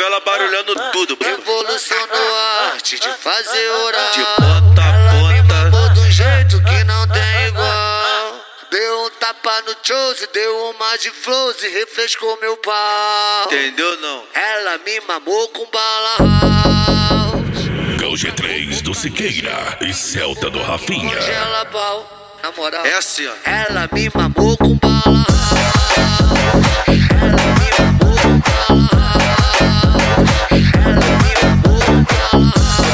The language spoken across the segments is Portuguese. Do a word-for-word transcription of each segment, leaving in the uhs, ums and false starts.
ela barulhando tudo, bro. Revolucionou a arte de fazer oral. De ponta a Ela me ponta. mamou de um jeito que não tem igual. Deu um tapa no chose, deu uma de flows e refrescou meu pau. Entendeu não? Ela me mamou com bala house. É o G três do Siqueira e Celta do Rafinha. Congela pau, na moral. É assim, ó. Ela me mamou com bala house. Ela me mamou com bala house. Ela me mamou com bala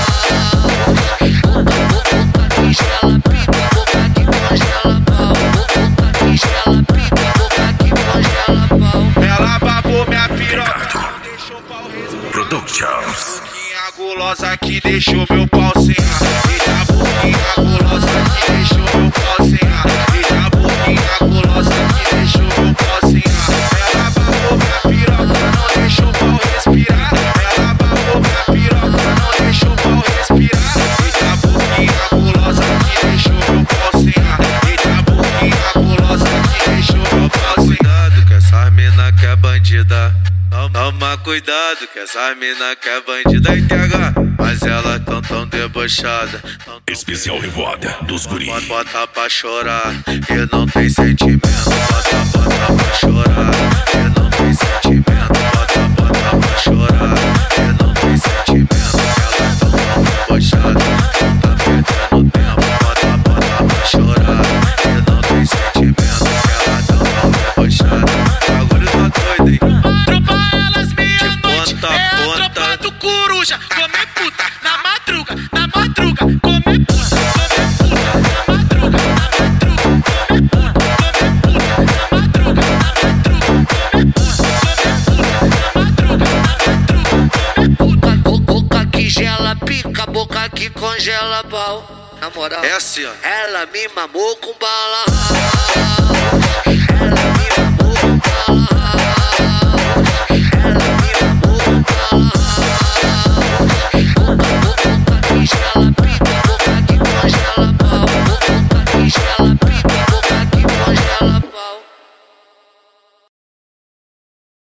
house. Boca, boca, boca que gela pica, boca que congela pau. Boca que gela pica, boca que congela pau. Ela babou minha piroca, deixou o pau respirar. Productions. Boquinha gulosa que deixou meu pau sem ar. Eita, boquinha gulosa que deixou meu pau sem ar. Eita, boquinha gulosa que deixou meu pau sem ar. Ela babou minha piroca, não deixou o pau respirar. Ela babou minha piroca, não deixou o pau respirar. Eita, boquinha gulosa que deixou meu pau sem ar. Eita, boquinha gulosa que deixou meu pau sem ar. Cuidado que essa mina que é bandida. Toma cuidado que essa mina que é bandida e T H. Mas ela tão tão debochada. Tão, tão Especial Revoada dos Guri. bota, bota pra chorar e não tem sentimento. Bota, bota pra chorar e não tem sentimento. Bota, bota pra chorar e não tem sentimento. Ela tão tão debochada, não tá perdendo tempo. Bota, bota pra chorar e não tem sentimento. Ela tão tão debochada, o bagulho tá doido, hein? Tropa elas meia-noite, ponta a é a ponta. tropa do coruja. Come puta, na madruga, na madruga. Come puta, come puta, na madruga, na madruga. Come puta, come puta, na madruga, na madruga. Come puta, come puta, na madruga, na madruga. Come puta. Bo- Boca que gela pica, boca que congela pau. Na moral. É assim, ó. Ela me mamou com bala house.